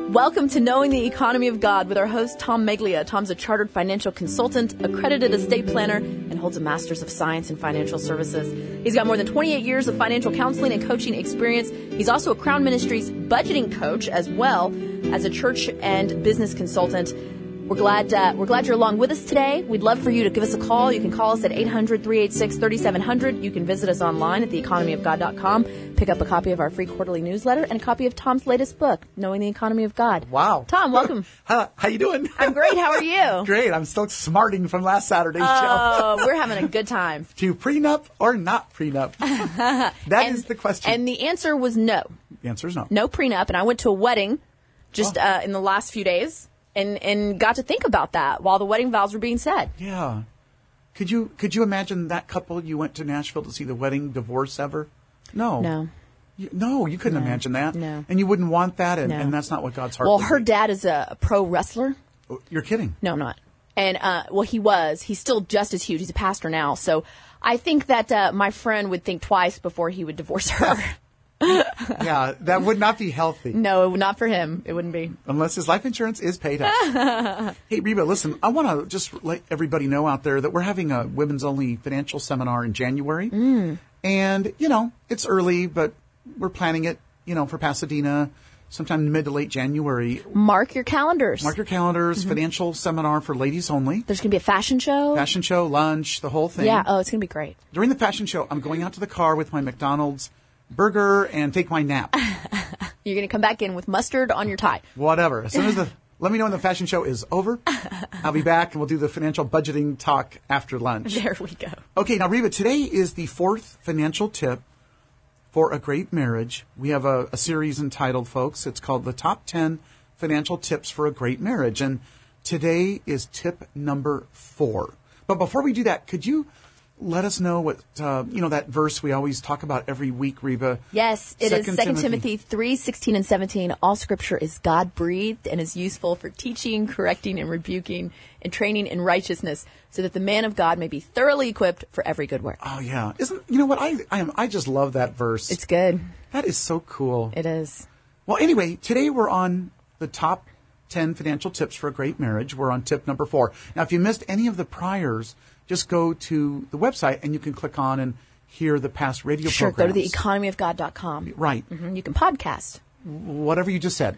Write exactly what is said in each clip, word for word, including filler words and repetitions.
Welcome to Knowing the Economy of God with our host, Tom Meglia. Tom's a chartered financial consultant, accredited estate planner, and holds a master's of science in financial services. He's got more than twenty-eight years of financial counseling and coaching experience. He's also a Crown Ministries budgeting coach as well as a church and business consultant. We're glad uh, we're glad you're along with us today. We'd love for you to give us a call. You can call us at eight hundred, three eight six, three seven zero zero. You can visit us online at the economy of god dot com. Pick up a copy of our free quarterly newsletter and a copy of Tom's latest book, Knowing the Economy of God. Wow. Tom, welcome. How, how you doing? I'm great. How are you? Great. I'm still smarting from last Saturday's Oh, show. we're having a good time. To prenup or not prenup? That and, is the question. And the answer was no. The answer is no. No prenup. And I went to a wedding just Oh. uh, in the last few days and, and got to think about that while the wedding vows were being said. Yeah. Could you could you imagine that couple you went to Nashville to see the wedding divorce ever? No. No. You, no, you couldn't No. imagine that. No. And you wouldn't want that, and, No. and that's not what God's heart Well, would her be. dad is a pro wrestler. You're kidding. No, I'm not. And, uh, well, he was. He's still just as huge. He's a pastor now. So I think that uh, my friend would think twice before he would divorce her. Yeah, that would not be healthy. No, not for him. It wouldn't be. Unless his life insurance is paid up. Hey, Reba, listen, I want to just let everybody know out there that we're having a women's-only financial seminar in January. Mm. And, you know, it's early, but we're planning it, you know, for Pasadena sometime mid to late January. Mark your calendars. Mark your calendars, Mm-hmm. financial seminar for ladies only. There's going to be a fashion show. Fashion show, lunch, the whole thing. Yeah. Oh, it's going to be great. During the fashion show, I'm going out to the car with my McDonald's burger and take my nap. You're going to come back in with mustard on your tie. Whatever. As soon as the, let me know when the fashion show is over. I'll be back and we'll do the financial budgeting talk after lunch. There we go. Okay, now Reba, today is the fourth financial tip for a great marriage. We have a, a series entitled, folks, it's called The Top ten Financial Tips for a Great Marriage. And today is tip number four. But before we do that, could you let us know what, uh, you know, that verse we always talk about every week, Reba? Yes, it Second is Second Timothy. Timothy three sixteen and seventeen. All Scripture is God-breathed and is useful for teaching, correcting, and rebuking, and training in righteousness, so that the man of God may be thoroughly equipped for every good work. Oh, yeah. Isn't, you know what, I, I am, I just love that verse. It's good. That is so cool. It is. Well, anyway, today we're on the top ten financial tips for a great marriage. We're on tip number four. Now, if you missed any of the priors, just go to the website and you can click on and hear the past radio Sure, programs. go to the economy of god dot com. Right. Mm-hmm. You can podcast. Whatever you just said.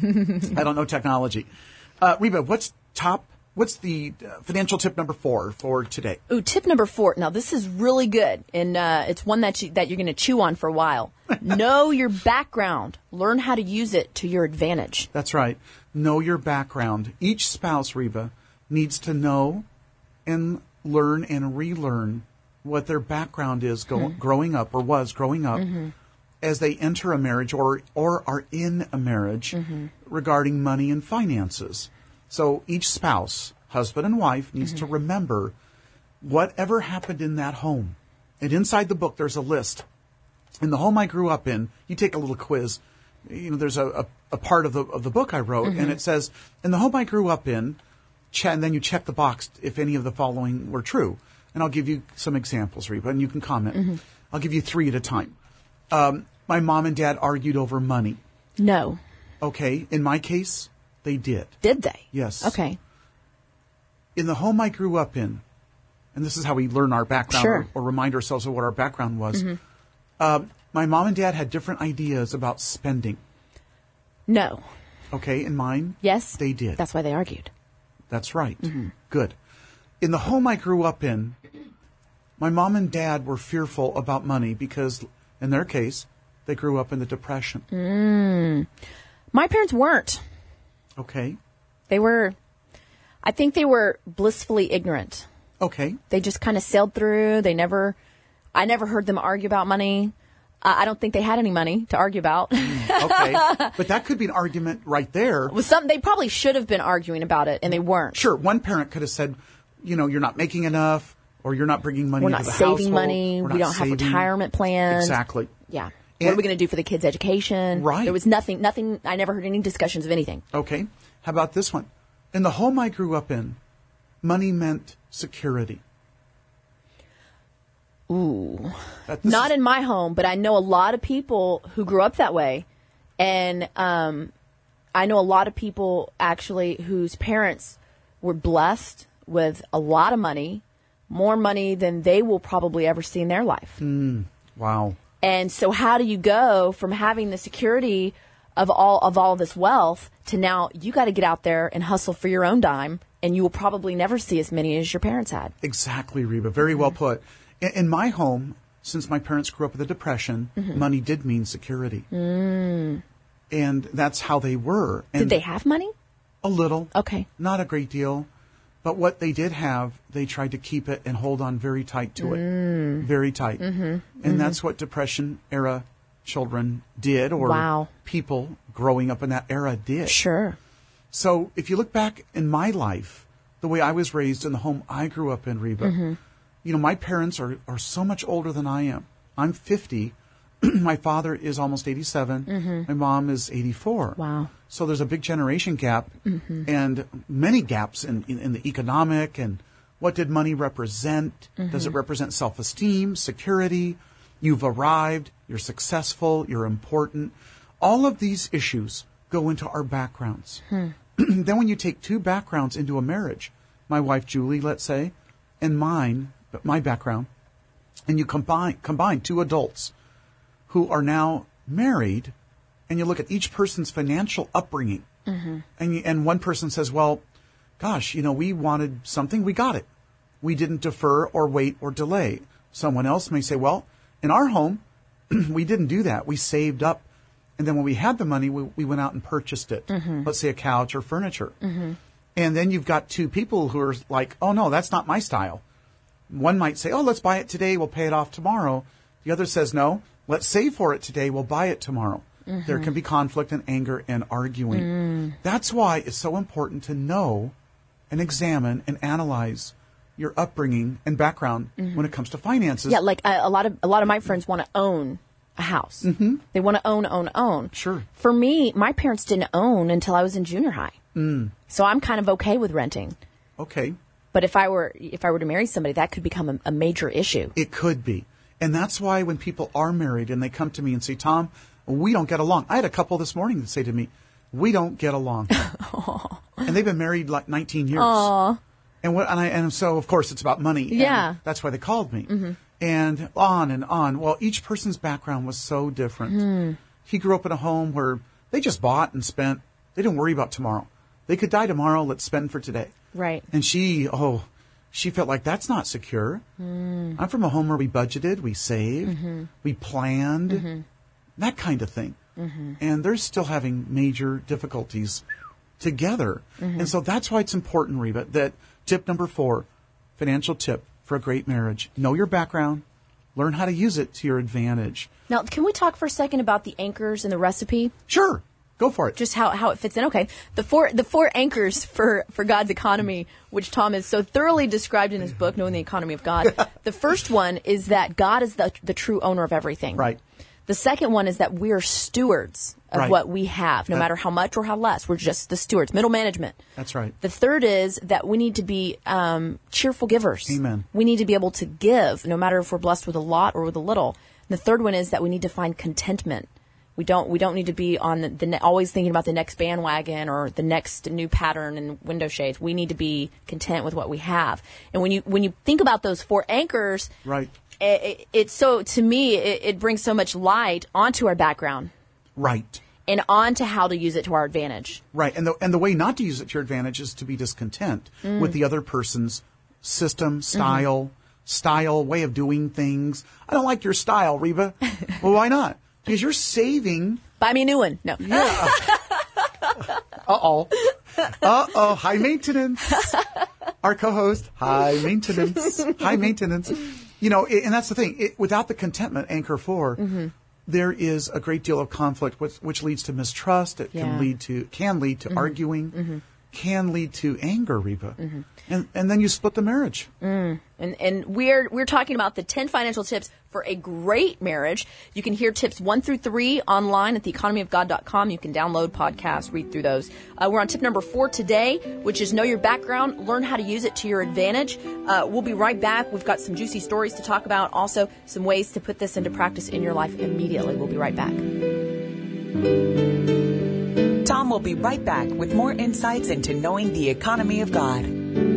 I don't know technology. Uh, Reba, what's top, what's the uh, financial tip number four for today? Ooh, tip number four. Now, this is really good, and uh, it's one that, you, that you're going to chew on for a while. Know your background. Learn how to use it to your advantage. That's right. Know your background. Each spouse, Reba, needs to know and learn and relearn what their background is go- mm-hmm. growing up or was growing up mm-hmm. as they enter a marriage or, or are in a marriage mm-hmm. regarding money and finances. So each spouse, husband and wife, needs mm-hmm. to remember whatever happened in that home. And inside the book, there's a list. In the home I grew up in, you take a little quiz. You know, there's a, a, a part of the of the book I wrote, mm-hmm. and it says, in the home I grew up in, ch- and then you check the box if any of the following were true. And I'll give you some examples, Reba, and you can comment. Mm-hmm. I'll give you three at a time. Um, my mom and dad argued over money. No. Okay. In my case, they did. Did they? Yes. Okay. In the home I grew up in, and this is how we learn our background sure. or, or remind ourselves of what our background was, mm-hmm. uh, my mom and dad had different ideas about spending. No. Okay. In mine, yes, they did. That's why they argued. That's right. Mm-hmm. Good. In the home I grew up in, my mom and dad were fearful about money because, in their case, they grew up in the Depression. Mm. My parents weren't. Okay. They were, I think they were blissfully ignorant. Okay. They just kind of sailed through. They never, I never heard them argue about money. Uh, I don't think they had any money to argue about. Okay. But that could be an argument right there. With some, they probably should have been arguing about it, and they weren't. Sure. One parent could have said, you know, you're not making enough, or you're not bringing money We're into not the saving household. money. We're We not don't saving. have retirement plans. Exactly. Yeah. And what are we going to do for the kids' education? Right. There was nothing, nothing, I never heard any discussions of anything. Okay. How about this one? In the home I grew up in, money meant security. Ooh. That- this Not is- in my home, but I know a lot of people who grew up that way. And um, I know a lot of people actually whose parents were blessed with a lot of money, more money than they will probably ever see in their life. Mm, wow. And so how do you go from having the security of all of all this wealth to now you got to get out there and hustle for your own dime, and you will probably never see as many as your parents had. Exactly, Reba. Very well put. In, in my home, since my parents grew up with a depression, mm-hmm. money did mean security. Mm. And that's how they were. And did they have money? A little. Okay. Not a great deal. But what they did have, they tried to keep it and hold on very tight to it. Mm. Very tight. Mm-hmm. And mm-hmm. that's what Depression-era children did, or wow. people growing up in that era did. Sure. So if you look back in my life, the way I was raised in the home I grew up in, Reba, mm-hmm. you know, my parents are, are so much older than I am. I'm fifty. My father is almost eighty-seven. Mm-hmm. My mom is eighty-four. Wow. So there's a big generation gap mm-hmm. and many gaps in, in, in the economic and what did money represent? Mm-hmm. Does it represent self-esteem, security? You've arrived, you're successful, you're important. All of these issues go into our backgrounds. Hmm. Then when you take two backgrounds into a marriage, my wife Julie, let's say, and mine, my background, and you combine combine two adults who are now married, and you look at each person's financial upbringing, mm-hmm. and you, and one person says, well, gosh, you know, we wanted something, we got it. We didn't defer or wait or delay. Someone else may say, well, in our home, we didn't do that. We saved up, and then when we had the money, we, we went out and purchased it. Mm-hmm. Let's say a couch or furniture. Mm-hmm. And then you've got two people who are like, oh, no, that's not my style. One might say, oh, let's buy it today, we'll pay it off tomorrow. The other says, no, let's save for it today, we'll buy it tomorrow. Mm-hmm. There can be conflict and anger and arguing. Mm. That's why it's so important to know and examine and analyze your upbringing and background mm-hmm. when it comes to finances. Yeah, like a, a lot of a lot of my friends want to own a house. Mm-hmm. They want to own, own, own. Sure. For me, my parents didn't own until I was in junior high. Mm. So I'm kind of okay with renting. Okay. But if I were if I were to marry somebody, that could become a, a major issue. It could be. And that's why when people are married and they come to me and say, Tom, we don't get along. I had a couple this morning that say to me, we don't get along. And they've been married like nineteen years. Aww. And what, and, I, and so, of course, it's about money. Yeah. And that's why they called me. Mm-hmm. And on and on. Well, each person's background was so different. Mm. He grew up in a home where they just bought and spent. They didn't worry about tomorrow. They could die tomorrow. Let's spend for today. Right. And she, oh, she felt like that's not secure. Mm. I'm from a home where we budgeted, we saved, mm-hmm. we planned, mm-hmm. that kind of thing. Mm-hmm. And they're still having major difficulties together. Mm-hmm. And so that's why it's important, Reba, that tip number four, financial tip for a great marriage. Know your background. Learn how to use it to your advantage. Now, can we talk for a second about the anchors in the recipe? Sure. Go for it. Just how, how it fits in. Okay. The four the four anchors for, for God's economy, which Tom has so thoroughly described in his book, Knowing the Economy of God. The first one is that God is the, the true owner of everything. Right. The second one is that we are stewards of right. what we have, no that, matter how much or how less. We're just the stewards, middle management. That's right. The third is that we need to be um, cheerful givers. Amen. We need to be able to give, no matter if we're blessed with a lot or with a little. And the third one is that we need to find contentment. We don't we don't need to be on the, the always thinking about the next bandwagon or the next new pattern in window shades. We need to be content with what we have. And when you when you think about those four anchors, right. It, it, it's so to me it, it brings so much light onto our background. Right. And onto how to use it to our advantage. Right. And the and the way not to use it to your advantage is to be discontent mm. with the other person's system, style, mm-hmm. style, way of doing things. I don't like your style, Reba. Well, why not? Because you're saving. Buy me a new one. No. Yeah. Uh-oh. Uh-oh. High maintenance. Our co-host, high maintenance. High maintenance. You know, and that's the thing. It, without the contentment, anchor four, mm-hmm. there is a great deal of conflict, which, which leads to mistrust. It yeah. can lead to can lead to mm-hmm. arguing, mm-hmm. can lead to anger, Reba. Mm-hmm. And and then you split the marriage. Mm. And and we're we're talking about the ten financial tips for a great marriage. You can hear tips one through three online at the economy of god dot com. You can download podcasts, read through those. Uh, we're on tip number four today, which is know your background, learn how to use it to your advantage. Uh, we'll be right back. We've got some juicy stories to talk about, also some ways to put this into practice in your life immediately. We'll be right back. Tom Tom will be right back with more insights into knowing the economy of God.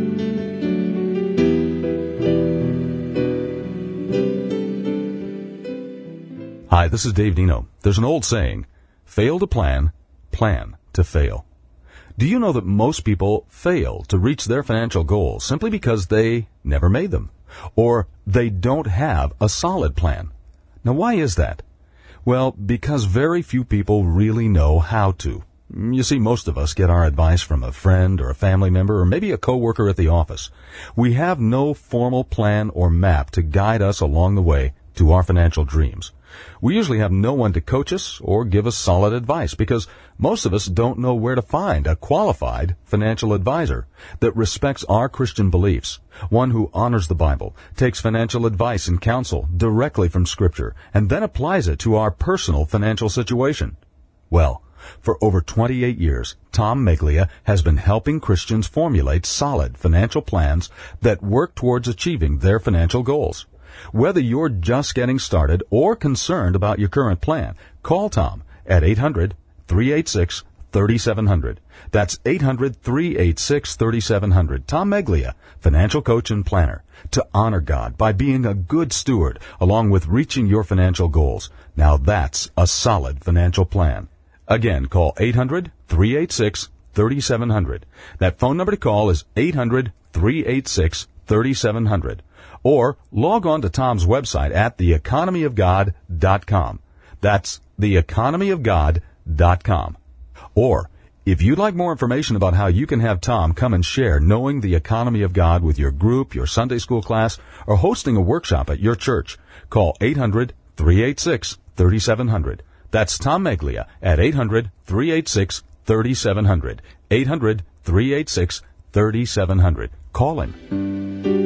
Hi, this is Dave Dino. There's an old saying, fail to plan, plan to fail. Do you know that most people fail to reach their financial goals simply because they never made them, or they don't have a solid plan? Now, why is that? Well, because very few people really know how to. You see, most of us get our advice from a friend or a family member or maybe a coworker at the office. We have no formal plan or map to guide us along the way to our financial dreams. We usually have no one to coach us or give us solid advice because most of us don't know where to find a qualified financial advisor that respects our Christian beliefs, one who honors the Bible, takes financial advice and counsel directly from Scripture, and then applies it to our personal financial situation. Well, for over twenty-eight years, Tom Meglia has been helping Christians formulate solid financial plans that work towards achieving their financial goals. Whether you're just getting started or concerned about your current plan, call Tom at eight hundred, three eight six, three seven zero zero. That's eight hundred, three eight six, three seven zero zero. Tom Meglia, financial coach and planner, to honor God by being a good steward along with reaching your financial goals. Now that's a solid financial plan. Again, call eight hundred, three eight six, three seven zero zero. That phone number to call is eight hundred, three eight six, three seven zero zero. Or log on to Tom's website at the economy of god dot com. That's the economy of god dot com. Or, if you'd like more information about how you can have Tom come and share Knowing the Economy of God with your group, your Sunday school class, or hosting a workshop at your church, call eight hundred, three eight six, three seven zero zero. That's Tom Meglia at eight hundred, three eight six, three seven zero zero. eight hundred, three eight six, three seven zero zero. Call him.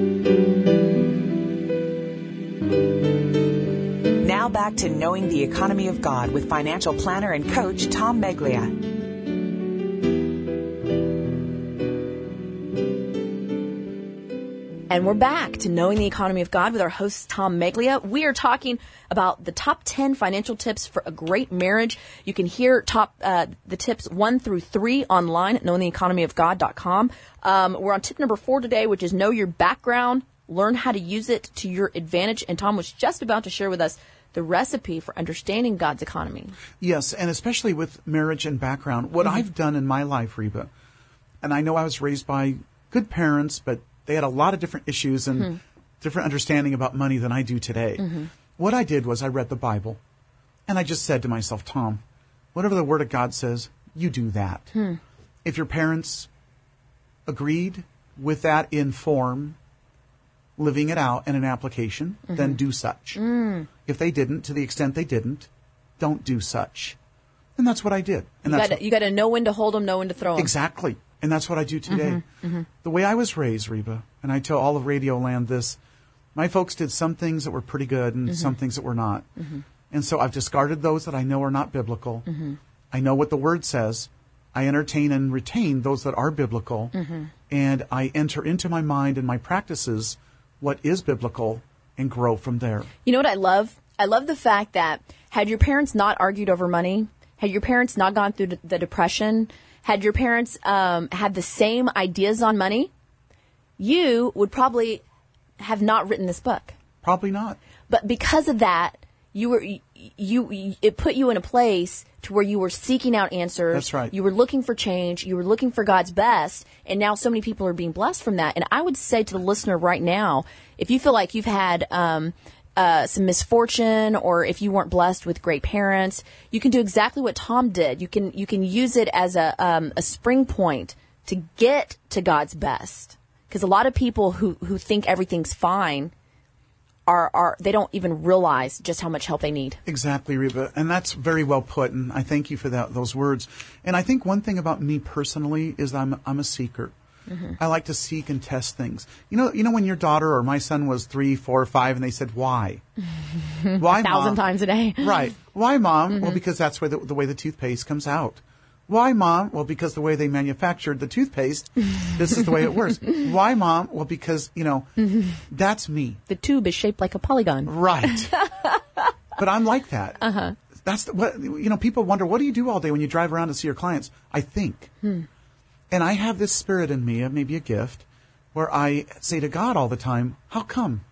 Now back to Knowing the Economy of God with financial planner and coach Tom Meglia. And we're back to Knowing the Economy of God with our host, Tom Meglia. We are talking about the top ten financial tips for a great marriage. You can hear top uh, the tips one through three online at knowing the economy of god dot com. Um, we're on tip number four today, which is know your background, learn how to use it to your advantage. And Tom was just about to share with us the recipe for understanding God's economy. Yes, and especially with marriage and background. What mm-hmm. I've done in my life, Reba, and I know I was raised by good parents, but they had a lot of different issues and mm-hmm. different understanding about money than I do today. Mm-hmm. What I did was I read the Bible, and I just said to myself, Tom, whatever the Word of God says, you do that. Hmm. If your parents agreed with that in form, living it out in an application, mm-hmm. then do such. Mm. If they didn't, to the extent they didn't, don't do such. And that's what I did. And you that's gotta, what, you got to know when to hold them, know when to throw them. Exactly. And that's what I do today. Mm-hmm. Mm-hmm. The way I was raised, Reba, and I tell all of Radio Land this, my folks did some things that were pretty good and mm-hmm. some things that were not. Mm-hmm. And so I've discarded those that I know are not biblical. Mm-hmm. I know what the Word says. I entertain and retain those that are biblical. Mm-hmm. And I enter into my mind and my practices what is biblical and grow from there. You know what I love? I love the fact that had your parents not argued over money, had your parents not gone through the depression, had your parents um, had the same ideas on money, you would probably have not written this book. Probably not. But because of that, you were you, you it put you in a place to where you were seeking out answers. That's right. You were looking for change. You were looking for God's best. And now so many people are being blessed from that. And I would say to the listener right now, if you feel like you've had um, uh, some misfortune, or if you weren't blessed with great parents, you can do exactly what Tom did. You can you can use it as a um, a spring point to get to God's best. Because a lot of people who, who think everything's fine are are they don't even realize just how much help they need. Exactly, Reba, and that's very well put. And I thank you for that those words. And I think one thing about me personally is I'm I'm a seeker. Mm-hmm. I like to seek and test things. You know, you know when your daughter or my son was three, four, or five, and they said, "Why? Why, a thousand Mom?" times a day, right? Why, Mom? Mm-hmm. Well, because that's where the, the way the toothpaste comes out. Why, Mom? Well, because the way they manufactured the toothpaste, this is the way it works. Why, Mom? Well, because, you know, mm-hmm. that's me. The tube is shaped like a polygon. Right. But I'm like that. Uh-huh. that's the, what, you know, people wonder, what do you do all day when you drive around to see your clients? I think. Hmm. And I have this spirit in me, maybe a gift, where I say to God all the time, how come?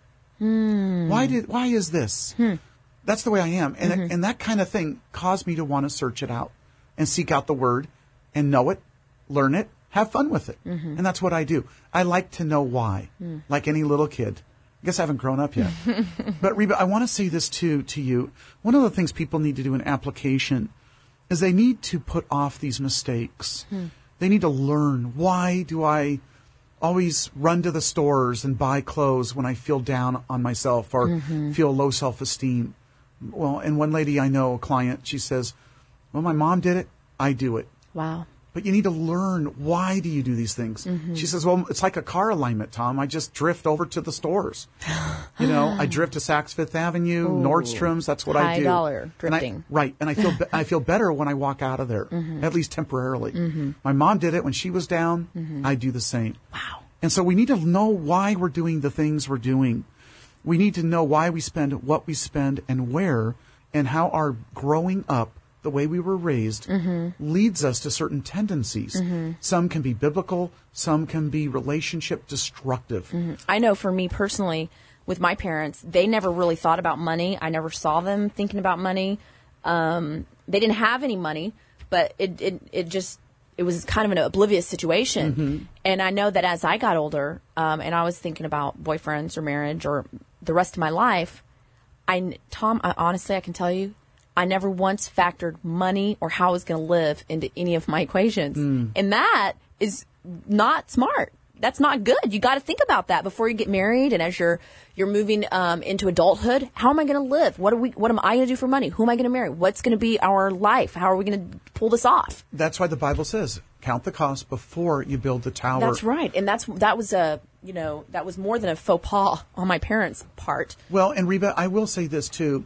Hmm. Why did, why is this? Hmm. That's the way I am. And, Mm-hmm. and that kind of thing caused me to want to search it out and seek out the word and know it, learn it, have fun with it. Mm-hmm. And that's what I do. I like to know why, Mm. like any little kid. I guess I haven't grown up yet. But Reba, I want to say this too to you. One of the things people need to do in application is they need to put off these mistakes. Hmm. They need to learn, why do I always run to the stores and buy clothes when I feel down on myself or Mm-hmm. feel low self-esteem? Well, and one lady I know, a client, she says, well, my mom did it, I do it. Wow. But you need to learn, why do you do these things? Mm-hmm. She says, well, it's like a car alignment, Tom. I just drift over to the stores. You know, I drift to Saks Fifth Avenue, Ooh. Nordstrom's. That's what I High do. dollar And I- drifting. right. And I feel, be- I feel better when I walk out of there, Mm-hmm. at least temporarily. My mom did it when she was down. Mm-hmm. I do the same. Wow. And so we need to know why we're doing the things we're doing. We need to know why we spend what we spend and where, and how our growing up, the way we were raised, Mm-hmm. leads us to certain tendencies. Some can be biblical, some can be relationship destructive. I know for me personally, with my parents, they never really thought about money. I never saw them thinking about money. Um, they didn't have any money, but it, it, it just, it was kind of an oblivious situation. Mm-hmm. And I know that as I got older, um, and I was thinking about boyfriends or marriage or the rest of my life, I, Tom, I, honestly, I can tell you, I never once factored money or how I was going to live into any of my equations. Mm. And that is not smart. That's not good. You got to think about that before you get married, and as you're you're moving um, into adulthood. How am I going to live? What are we? What am I going to do for money? Who am I going to marry? What's going to be our life? How are we going to pull this off? That's why the Bible says, count the cost before you build the tower. That's right, and that's that was a you know that was more than a faux pas on my parents' part. Well, and Reba, I will say this too.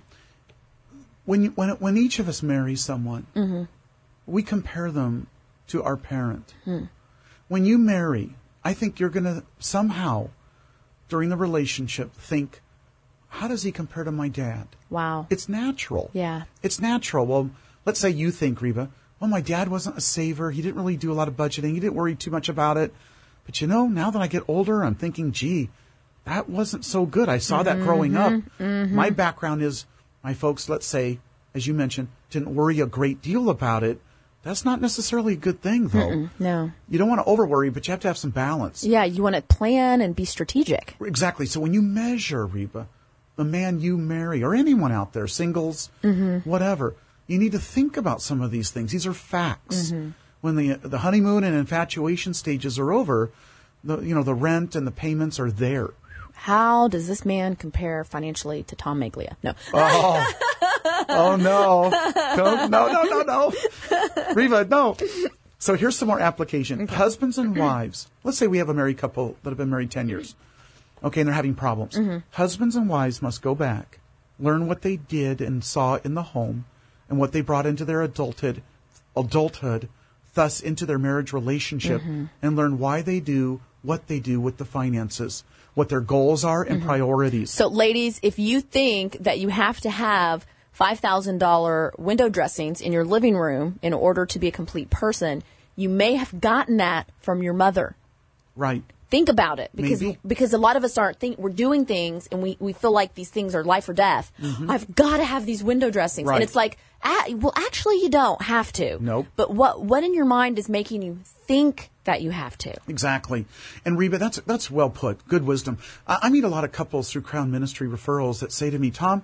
When you, when when each of us marries someone, Mm-hmm. we compare them to our parent. Hmm. When you marry, I think you're going to somehow, during the relationship, think, how does he compare to my dad? Wow. It's natural. Yeah. It's natural. Well, let's say you think, Reba, well, my dad wasn't a saver. He didn't really do a lot of budgeting. He didn't worry too much about it. But you know, now that I get older, I'm thinking, gee, that wasn't so good. I saw that growing up. Mm-hmm. My background is, my folks, let's say, as you mentioned, didn't worry a great deal about it. That's not necessarily a good thing, though. Mm-mm, no. You don't want to over worry, but you have to have some balance. Yeah, you want to plan and be strategic. Exactly. So when you measure, Reba, the man you marry, or anyone out there, singles, Mm-hmm. whatever, you need to think about some of these things. These are facts. Mm-hmm. When the the honeymoon and infatuation stages are over, the you know the rent and the payments are there. How does this man compare financially to Tom Meglia? No. Oh, oh no. Don't, no, no, no, no. Reva, no. So here's some more application. Okay. Husbands and wives. Let's say we have a married couple that have been married ten years. Okay, and they're having problems. Mm-hmm. Husbands and wives must go back, learn what they did and saw in the home and what they brought into their adulthood, adulthood, thus into their marriage relationship, Mm-hmm. and learn why they do what they do with the finances, what their goals are and priorities. So, ladies, if you think that you have to have five thousand dollars window dressings in your living room in order to be a complete person, you may have gotten that from your mother. Right. Think about it, because Maybe. because a lot of us aren't think we're doing things and we, we feel like these things are life or death. I've got to have these window dressings, Right. and it's like, ah, well, actually, you don't have to. Nope. But what what in your mind is making you think that you have to? Exactly. And Reba, that's that's well put. Good wisdom. I, I meet a lot of couples through Crown Ministry referrals that say to me, Tom,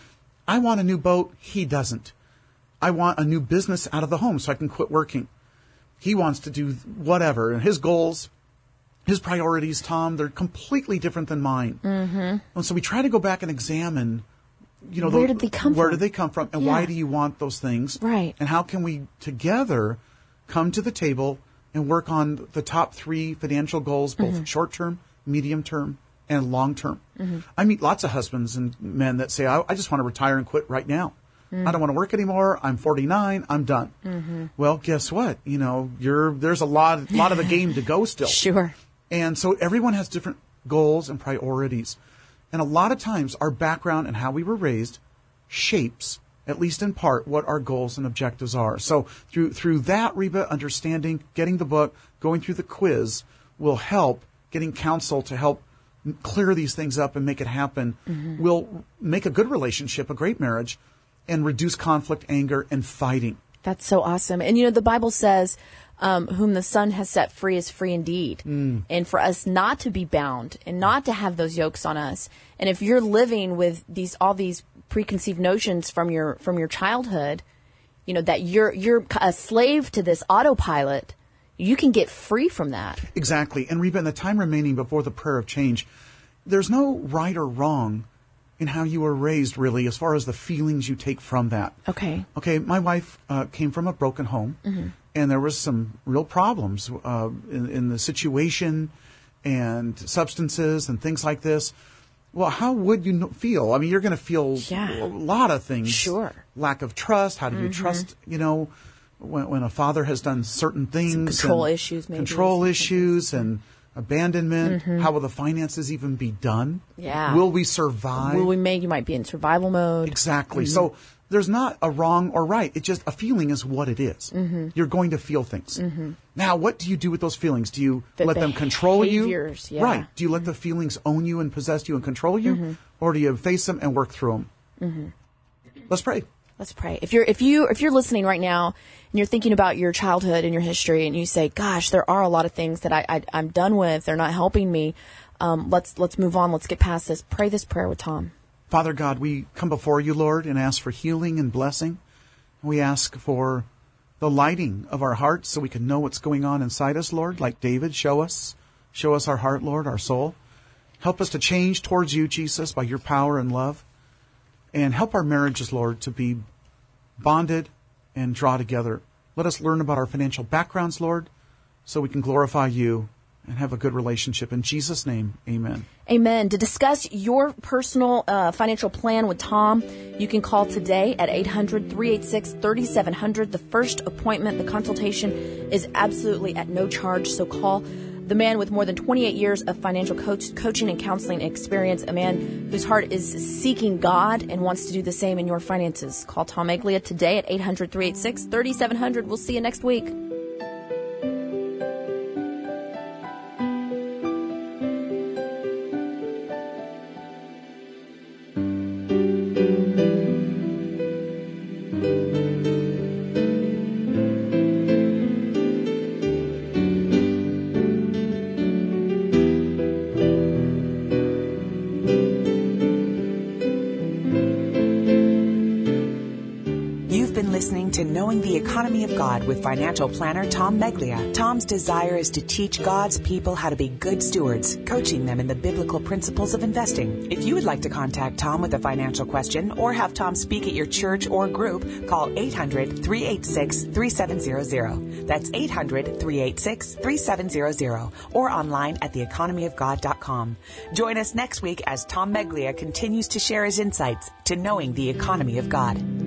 I want a new boat. He doesn't. I want a new business out of the home so I can quit working. He wants to do whatever. And his goals, his priorities, Tom, they're completely different than mine. Mm-hmm. And so we try to go back and examine, you know, Where the- did they come where from? did they come from, and Yeah. why do you want those things? Right. And how can we together come to the table and work on the top three financial goals, both Mm-hmm. short term, medium term, and long term. I meet lots of husbands and men that say, I, I just want to retire and quit right now. I don't want to work anymore. I'm forty-nine. I'm done. Mm-hmm. Well, guess what? You know, you're there's a lot lot of the game to go still. Sure. And so everyone has different goals and priorities. And a lot of times our background and how we were raised shapes at least in part, what our goals and objectives are. So through through that, Reba, understanding, getting the book, going through the quiz will help. Getting counsel to help clear these things up and make it happen mm-hmm. will make a good relationship, a great marriage, and reduce conflict, anger, and fighting. That's so awesome. And, you know, the Bible says, um, whom the Son has set free is free indeed. Mm. And for us not to be bound and not to have those yokes on us. And if you're living with these all these preconceived notions from your from your childhood, you know, that you're you're a slave to this autopilot, you can get free from that. Exactly. And Reba, in the time remaining before the prayer of change, there's no right or wrong in how you were raised, really, as far as the feelings you take from that. Okay. Okay, my wife uh, came from a broken home, mm-hmm. and there was some real problems uh, in, in the situation and substances and things like this. Well, how would you feel? I mean, you're going to feel yeah. a lot of things. Sure. Lack of trust. How do you mm-hmm. trust, you know, when, when a father has done certain things. Some control issues, maybe. Control issues and abandonment. Mm-hmm. How will the finances even be done? Yeah. Will we survive? Will we make, you might be in survival mode. Exactly. Mm-hmm. So there's not a wrong or right. It's just a feeling is what it is. Mm-hmm. You're going to feel things. Mm-hmm. Now, what do you do with those feelings? Do you the let them control you? Yeah. Right. Do you let the feelings own you and possess you and control you? Mm-hmm. Or do you face them and work through them? Mm-hmm. Let's pray. Let's pray. If you're if you if you're listening right now and you're thinking about your childhood and your history, and you say, "Gosh, there are a lot of things that I, I I'm done with. They're not helping me." Um, let's let's move on. Let's get past this. Pray this prayer with Tom. Father God, we come before you, Lord, and ask for healing and blessing. We ask for the lighting of our hearts so we can know what's going on inside us, Lord. Like David, show us, show us our heart, Lord, our soul. Help us to change towards you, Jesus, by your power and love. And help our marriages, Lord, to be bonded and draw together. Let us learn about our financial backgrounds, Lord, so we can glorify you and have a good relationship. In Jesus' name, amen. Amen. To discuss your personal uh, financial plan with Tom, you can call today at eight hundred, three eight six, three seven zero zero. The first appointment, the consultation, is absolutely at no charge, so call. The man with more than twenty-eight years of financial coach, coaching and counseling experience, a man whose heart is seeking God and wants to do the same in your finances. Call Tom Meglia today at eight hundred, three eight six, three seven zero zero. We'll see you next week. To Knowing the Economy of God with financial planner Tom Meglia. Tom's desire is to teach God's people how to be good stewards, coaching them in the biblical principles of investing. If you would like to contact Tom with a financial question or have Tom speak at your church or group, call eight hundred, three eight six, three seven zero zero. That's eight hundred, three eight six, three seven zero zero or online at the economy of god dot com. Join us next week as Tom Meglia continues to share his insights to knowing the economy of God.